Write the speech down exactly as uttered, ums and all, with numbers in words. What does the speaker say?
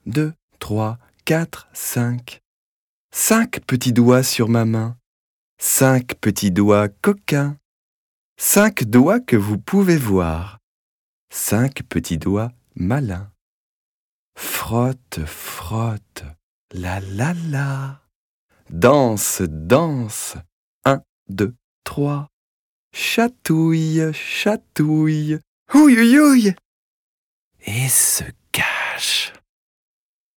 deux, trois, quatre, cinq. Cinq petits doigts sur ma main. Cinq petits doigts coquins. Cinq doigts que vous pouvez voir. Cinq petits doigts malins. Frotte, frotte, la la la. Danse, danse, un, deux, trois. Chatouille, chatouille, ouille, ouille, ouille. Et se cache.